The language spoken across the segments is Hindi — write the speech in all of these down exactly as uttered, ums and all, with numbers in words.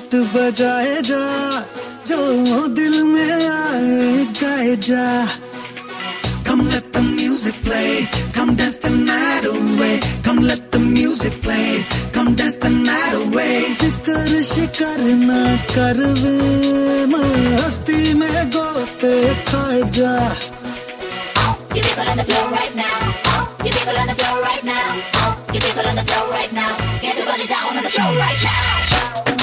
गीत बजाए जा, जो दिल में आए गाए जा। Come let the music play, come dance the night away. Come let the music play, come dance the night away. फिकर शिकर ना कर वे, मस्ती में गोते खाए जा। Oh, you people on the floor right now. Oh, you people on the floor right now. Oh, you people on the floor right now. Get your body down on the floor right now.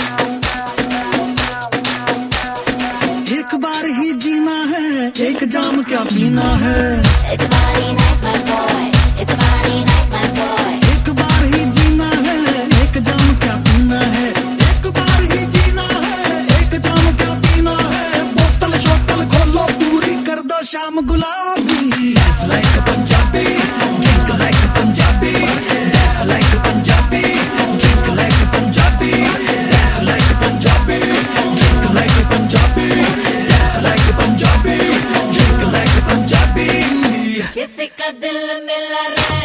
एक बार ही जीना है, एक जाम क्या पीना है। It's a party night, my boy. It's a party night, my boy. एक बार ही जीना है, एक जाम क्या पीना है। एक बार ही जीना है, एक जाम क्या पीना है। बोतल शोतल खोलो पूरी कर दो शाम गुलाबी। Dance like a Punjabi, drink like a Punjabi. Dance like a Punjabi, drink like a Punjabi. Dance like a Punjabi, drink like a Punjabi. Dance like a Punjabi, drink like a Punjabi. किसी का दिल मिला रे,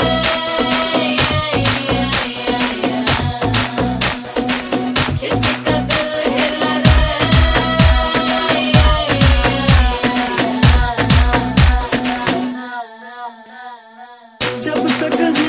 किसी का दिल हिला रे। जब तक